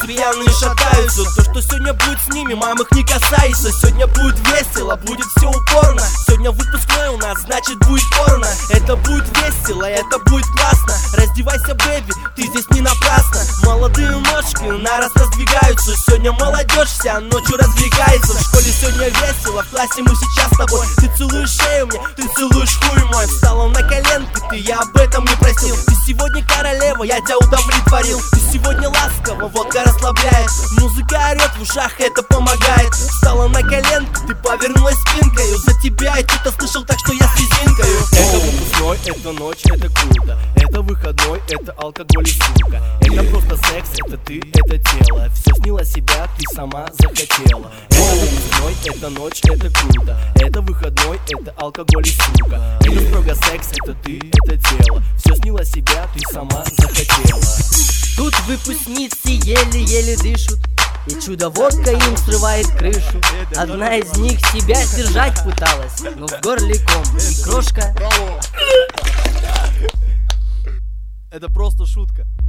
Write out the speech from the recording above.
пьяные шатаются. То, что сегодня будет с ними, мам, их не касается. Сегодня будет весело, будет все упорно. Сегодня выпускной у нас, значит будет порно. Это будет весело, это будет классно. Раздевайся, бэби, ты здесь не напрасно. Молодые ножки на раз раздвигаются. Сегодня молодежь вся ночью развлекается. В школе сегодня весело, в классе мы сейчас с тобой. Ты целуешь шею мне, ты целуешь хуй мой. Встала на коленки, ты, я об этом не просил. Ты сегодня королева, я тебя удовлетворил. Ты сегодня ласково, водка расслабляет. Музыка орет в ушах, это помогает. Встала на коленки, ты повернулась спинкою. За тебя я что-то слышал, так что я с резинкою. Это выпускной, это ночь, это круто. Это выходной, это алкоголь и сука. Это просто секс, это ты, это тело. Все снила себя, ты сама захотела. Это выпускной, это ночь, это круто. Это выходной, это алкоголь и сука. Это строго секс, это ты, это тело. Все снила себя, ты сама захотела. Тут выпускницы еле-еле дышат, и чудо-водка им срывает крышу. Одна из них себя сдержать пыталась, но в горле ком и крошка. Это просто шутка.